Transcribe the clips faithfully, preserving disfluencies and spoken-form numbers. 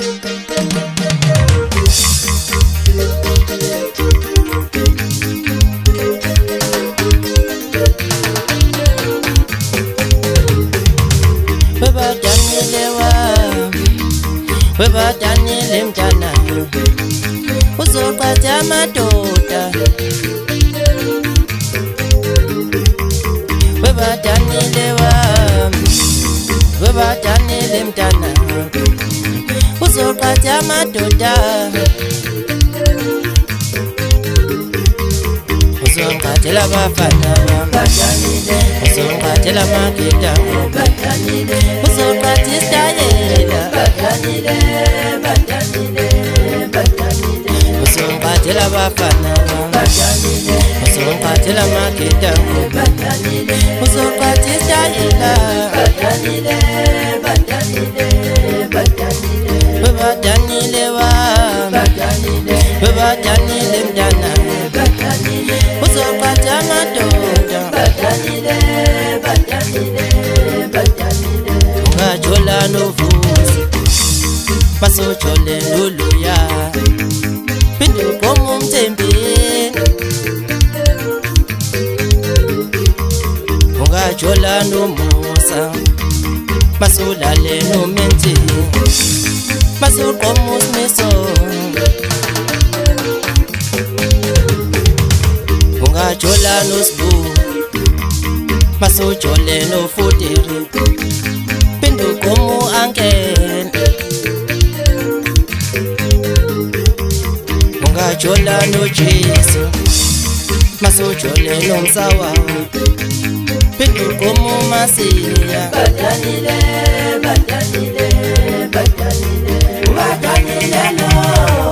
Weba Daniel mtana uzoqatha madoda Weba Daniel wami Weba Daniel mtana uzoqatha madoda Uzonqathela abafana uzonqathela magida uzonqathisa isitayela uzonqathela abafana uzonqathela magida uzonqathisa isitayela Weba Daniel wami Weba Daniel mtana uzoqatha madoda ungajola novusi masojole luluya pindu komu mthembeni ungajola nomusa masolale nomenti masoqomu smiso ungajola nosbu masojole no futiri pindu komu angel ungajola no Jesu masojole no msawa pindu komu masiya badanile badanile badanile badanile no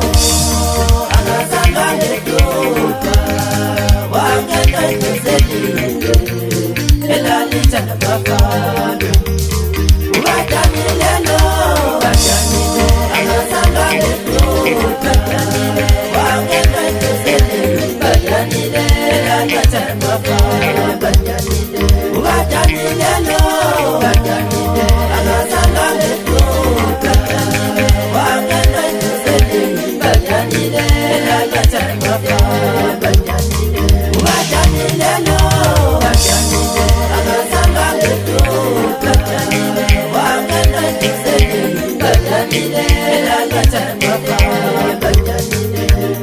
angasamane tupa wangena nzeli elalita na bafalo badanile no badanile angasamane tupa wangena nzeli badanile elalita na bafalo badanile badanile no badanile angasamane tupa wangena nzeli badanile elalita na bafalo badanile badanile no badanile angasamane tupa wangena nzeli badanile elalita na bafalo badanile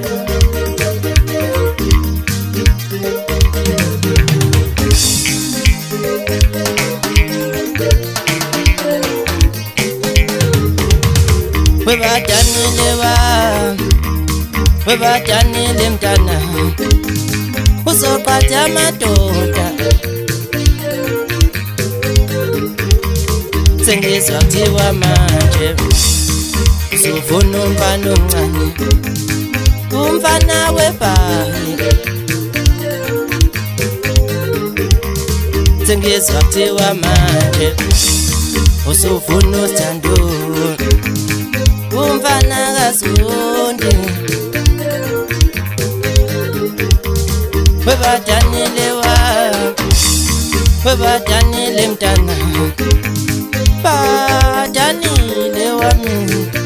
Weba Daniel wami Weba Daniel mtana uzoqatha madoda sengizwa kuthiwa manje uzofuna umfana omncane umfana webhayi sengizwa kuthiwa manje uzofuna usithando umfana kaSondi Weba Daniel wami Weba Daniel mtana ba Daniel wami